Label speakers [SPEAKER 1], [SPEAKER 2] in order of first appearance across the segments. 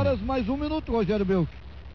[SPEAKER 1] horas mais 1 minuto, Rogério Belk.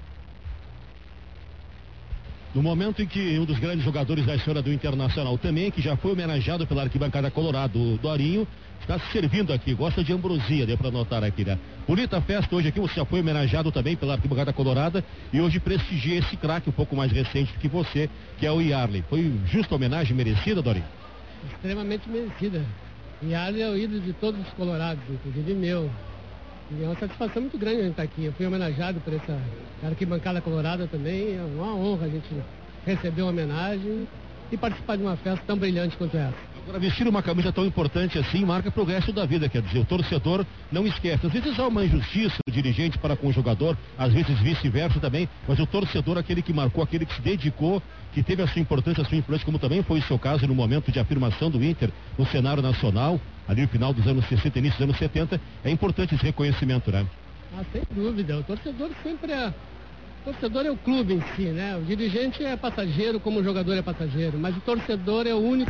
[SPEAKER 2] No momento em que um dos grandes jogadores da história do Internacional também, que já foi homenageado pela arquibancada colorado, o Dorinho, está se servindo aqui, gosta de ambrosia, deu para notar aqui, né? Bonita festa hoje aqui, você já foi homenageado também pela arquibancada colorada e hoje prestigia esse craque um pouco mais recente do que você, que é o Yarley. Foi justa homenagem, merecida, Dorinho?
[SPEAKER 3] Extremamente merecida. Yarley é o ídolo de todos os colorados, inclusive meu. E é uma satisfação muito grande a gente estar aqui. Eu fui homenageado por essa arquibancada colorada também. É uma honra a gente receber uma homenagem e participar de uma festa tão brilhante quanto essa.
[SPEAKER 2] Agora, vestir uma camisa tão importante assim marca pro resto da vida, quer dizer, o torcedor não esquece. Às vezes há uma injustiça do dirigente para com o jogador, às vezes vice-versa também, mas o torcedor, aquele que marcou, aquele que se dedicou, que teve a sua importância, a sua influência, como também foi o seu caso no momento de afirmação do Inter no cenário nacional, ali no final dos anos 60, início dos anos 70, é importante esse reconhecimento, né?
[SPEAKER 3] Ah, sem dúvida, o torcedor sempre é... O torcedor é o clube em si, né? O dirigente é passageiro, como o jogador é passageiro, mas o torcedor é o único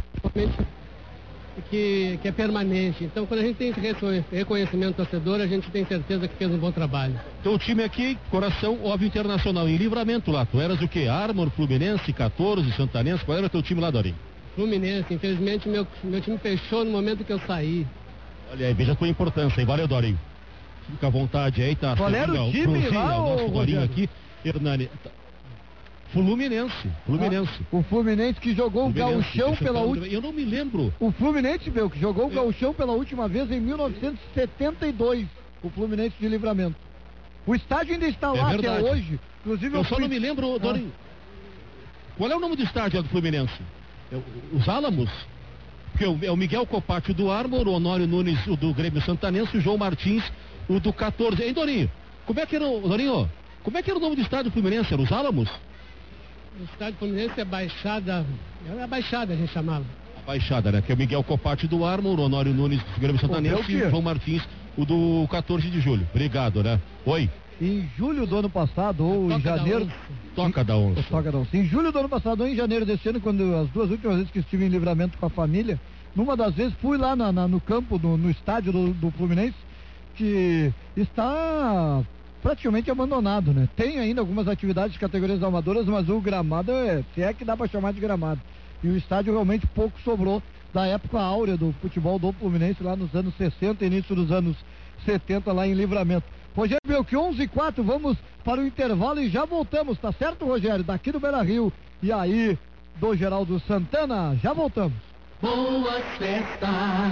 [SPEAKER 3] que é permanente. Então, quando a gente tem esse reconhecimento do torcedor, a gente tem certeza que fez um bom trabalho.
[SPEAKER 2] Então, o time aqui, coração, óbvio, Internacional, em Livramento lá. Tu eras o quê? Armor, Fluminense, 14, Santanense? Qual era o teu time lá, Dorinho?
[SPEAKER 3] Fluminense. Infelizmente, meu time fechou no momento que eu saí.
[SPEAKER 2] Olha aí, veja a tua importância, hein? Valeu, Dorinho. Fica à vontade aí, tá?
[SPEAKER 1] Qual era o time lá,
[SPEAKER 2] o nosso Dorinho
[SPEAKER 1] Rogério?
[SPEAKER 2] aqui, Hernani. Fluminense.
[SPEAKER 1] O Fluminense que jogou o Gauchão pela última...
[SPEAKER 2] Eu não me lembro.
[SPEAKER 1] O Fluminense, meu, que jogou o Gauchão pela última vez em 1972. O Fluminense de Livramento. O estádio ainda está lá até hoje. Inclusive,
[SPEAKER 2] eu só não me lembro, Dorinho. Qual é o nome do estádio do Fluminense? Os Álamos? Porque é o Miguel Copati do Armor, o Honório Nunes, o do Grêmio Santanense, o João Martins, o do 14. Hein, Dorinho? Como é que era o nome do estádio do Fluminense? Era os Álamos?
[SPEAKER 3] O estádio Fluminense é Baixada, era a Baixada a gente chamava.
[SPEAKER 2] A Baixada, né? Que é o Miguel Copati do Armor, o Honório Nunes do Grêmio Santanense e o João Martins, o do 14 de julho. Obrigado, né? Oi.
[SPEAKER 1] Em julho do ano passado, ou em janeiro...
[SPEAKER 2] Toca da Onça.
[SPEAKER 1] Em julho do ano passado, ou em janeiro desse ano, quando as duas últimas vezes que estive em Livramento com a família, numa das vezes fui lá no campo, no estádio do Fluminense, que está... praticamente abandonado, né? Tem ainda algumas atividades de categorias amadoras, mas o gramado se é que dá para chamar de gramado. E o estádio realmente pouco sobrou da época áurea do futebol do Fluminense lá nos anos 60, início dos anos 70 lá em Livramento. Rogério Belk, 11:04, vamos para o intervalo e já voltamos, tá certo, Rogério? Daqui do Beira-Rio e aí do Geraldo Santana, já voltamos.
[SPEAKER 4] Boas festas.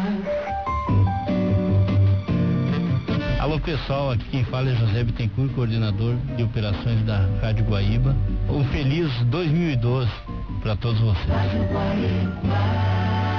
[SPEAKER 4] Alô pessoal, aqui quem fala é José Bittencourt, coordenador de operações da Rádio Guaíba. Um feliz 2012 para todos vocês. Rádio Guaíba.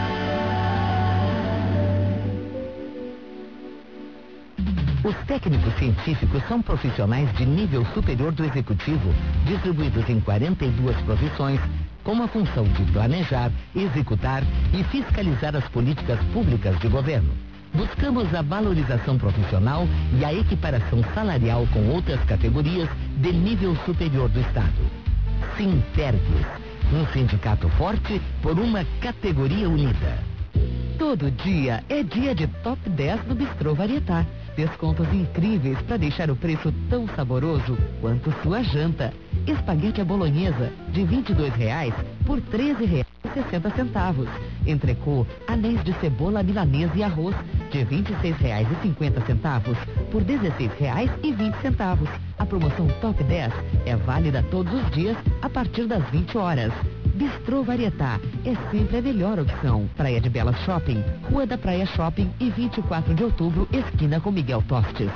[SPEAKER 5] Os técnicos científicos são profissionais de nível superior do executivo, distribuídos em 42 profissões, com a função de planejar, executar e fiscalizar as políticas públicas de governo. Buscamos a valorização profissional e a equiparação salarial com outras categorias de nível superior do Estado. Sintergues, um sindicato forte por uma categoria unida. Todo dia é dia de Top 10 do Bistrô Varietá. Descontos incríveis para deixar o preço tão saboroso quanto sua janta. Espaguete à bolonhesa de R$ 22,00 por R$ 13,60. Entrecô, anéis de cebola milanesa e arroz de R$ 26,50 por R$ 16,20. A promoção Top 10 é válida todos os dias a partir das 20 horas. Bistrô Varietá é sempre a melhor opção. Praia de Belas Shopping, Rua da Praia Shopping e 24 de outubro, esquina com Miguel Tostes.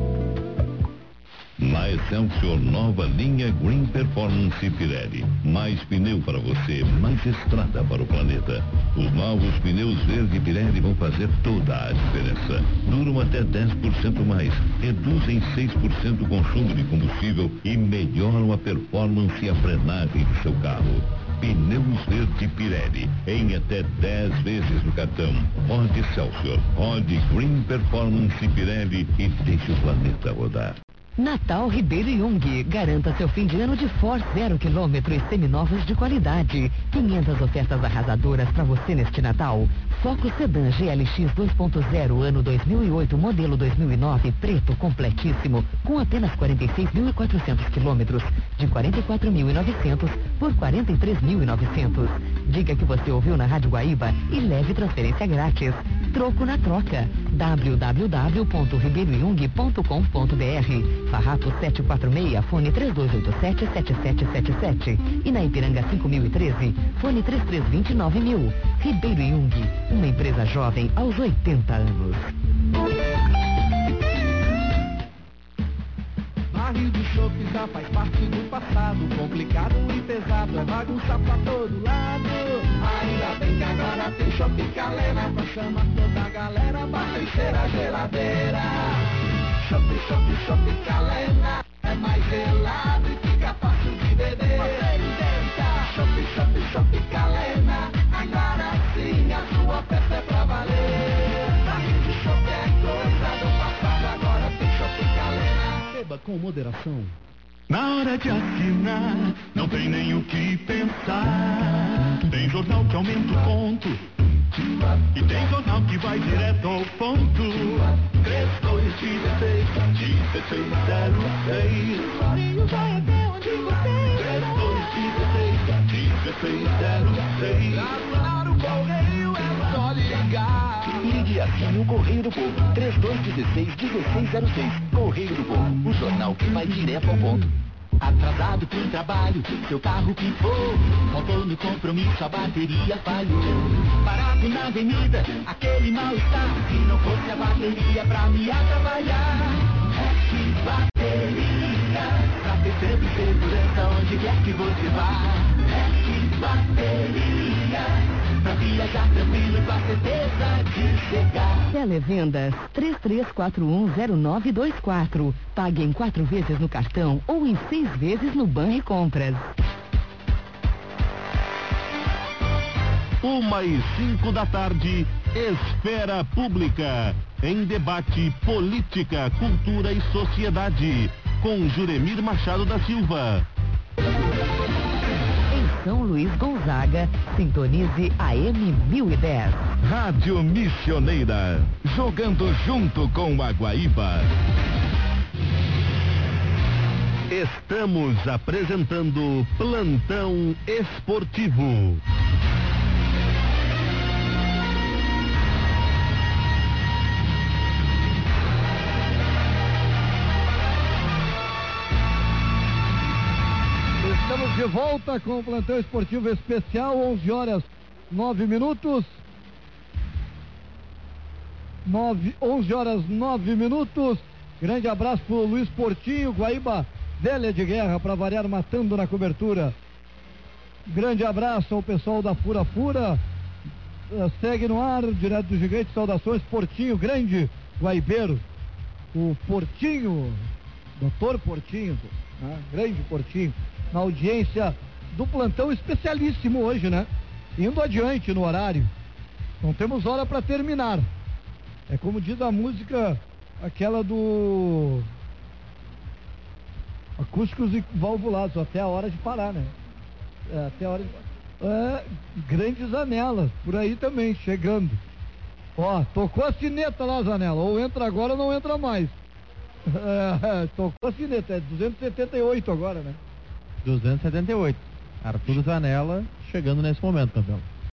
[SPEAKER 6] Na Excelsior, nova linha Green Performance Pirelli. Mais pneu para você, mais estrada para o planeta. Os novos pneus verde Pirelli vão fazer toda a diferença. Duram até 10% mais, reduzem 6% o consumo de combustível e melhoram a performance e a frenagem do seu carro. Pneus verde Pirelli, em até 10 vezes no cartão. Rode Excelsior, rode Green Performance Pirelli e deixe o planeta rodar.
[SPEAKER 5] Natal Ribeiro Jung. Garanta seu fim de ano de Ford 0 km e seminovos de qualidade. 500 ofertas arrasadoras para você neste Natal. Focus Sedan GLX 2.0 ano 2008, modelo 2009, preto completíssimo, com apenas 46.400 quilômetros, de 44.900 por 43.900. Diga que você ouviu na Rádio Guaíba e leve transferência grátis. Troco na troca. www.ribeiroiung.com.br. Farrapo 746, fone 3287-7777. E na Ipiranga 5013, fone 3329.000. Ribeiro Jung, uma empresa jovem aos 80 anos.
[SPEAKER 7] Barril de chope já faz parte do passado. Complicado e pesado, é bagunça pra todo lado. Ainda bem que agora tem chope Calena pra chamar toda a galera pra encher a geladeira. Chope, chope, chope Calena é mais gelado e fica fácil de beber. Chope, chope, chope Calena, agora sim a sua festa é pra valer. Barril de chope é coisa do passado, agora tem chope Calena.
[SPEAKER 2] Beba com moderação.
[SPEAKER 8] Na hora de assinar, não tem nem o que pensar. Tem jornal que aumenta o ponto e tem jornal que vai direto ao ponto. 3216 1606. Florinho vai até onde você 3216 1606. Pra assinar o correio é só ligar.
[SPEAKER 9] Ligue assim o Correio do Povo, 3216-1606. Correio do Povo, o jornal que vai direto ao ponto. Atrasado pro trabalho, seu carro pifou. Faltou no compromisso, a bateria falhou. Parado na avenida, aquele mal-estar. Se não fosse a bateria pra me atrapalhar. Happy Bateria, pra ter sempre segurança onde quer que você vá. Happy Bateria, pra viajar tranquilo e com a certeza de chegar.
[SPEAKER 5] Televendas 33410924. Pague em 4 vezes no cartão ou em 6 vezes no Banricompras.
[SPEAKER 6] 1h05 da tarde, Esfera Pública. Em debate, política, cultura e sociedade. Com Juremir Machado da Silva.
[SPEAKER 5] Em São Luís Gonzaga, sintonize AM 1010.
[SPEAKER 6] Rádio Missioneira. Jogando junto com a Guaíba. Estamos apresentando Plantão Esportivo.
[SPEAKER 1] Estamos de volta com o Plantão Esportivo Especial, 11 horas 9 minutos. 11 horas 9 minutos. Grande abraço pro Luiz Portinho, Guaíba, velha de guerra, para variar, matando na cobertura. Grande abraço ao pessoal da Fura Fura. Segue no ar, direto do Gigante, saudações, Portinho, grande guaibeiro. O Portinho, doutor Portinho, né? Grande Portinho, na audiência do plantão especialíssimo hoje, né? Indo adiante no horário. Não temos hora para terminar. É como diz a música, aquela do Acústicos e Valvulados, até a hora de parar, né? Até a hora de grande Zanella, por aí também, chegando. Ó, tocou a sineta lá, Zanella, ou entra agora ou não entra mais. Tocou a sineta, é 278 agora, né?
[SPEAKER 2] 278. Arthur Zanella chegando nesse momento, campeão.